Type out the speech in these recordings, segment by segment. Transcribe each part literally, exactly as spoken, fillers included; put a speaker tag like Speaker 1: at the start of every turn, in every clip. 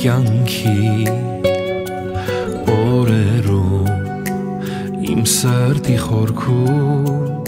Speaker 1: կյանքի օրերում իմ սրտի խորքում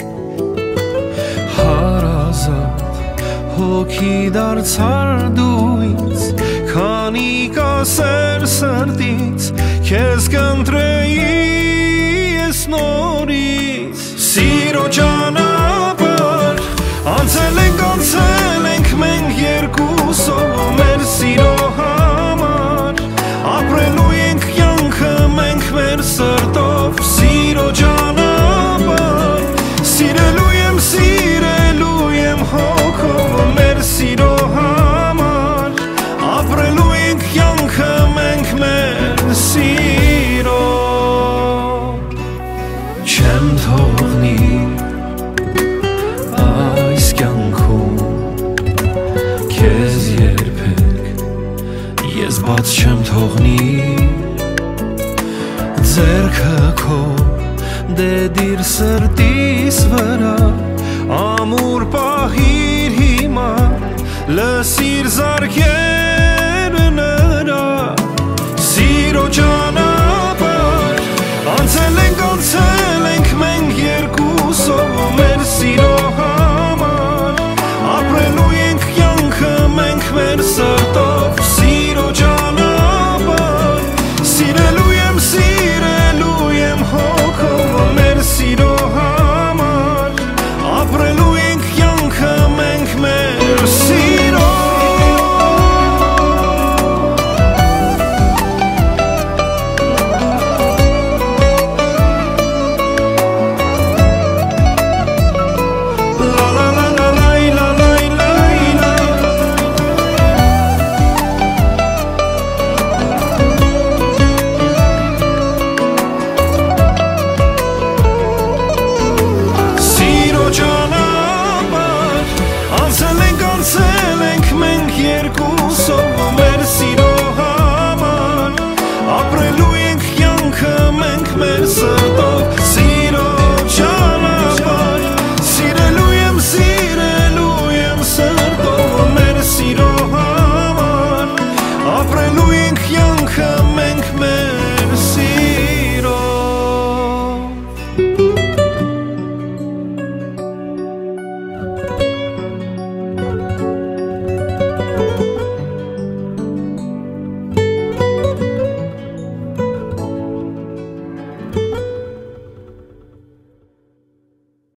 Speaker 1: հարազատ հոգի դարձար դու ինձ քանի կասեր սրտից քեզ կընտրեի ես նորից սիրո ճանապարհ անցել ենք անցել ենք մենք երկուսով մեր սիրո համար ապրելու ենք կյանքը մենք մեր սրտով սիրո ճանապարհ սիրելու եմ սիրելու եմ հոգով մեր սիրո համար ապրելու ենք կյանքը մենք մեր սիրո չեմ թողնի այս կյանքում քեզ երբեք ես բաց չեմ թողնի ձեռքը քո դեդիր սրտիս վրա ամուր պահիր հիմա լսիր զարկերը նրա սիրո ճանապարհ անցել ենք անցել ենք մենք երկուսով մեր սիրո համար ապրելու ենք կյանքը մենք մեր սրտով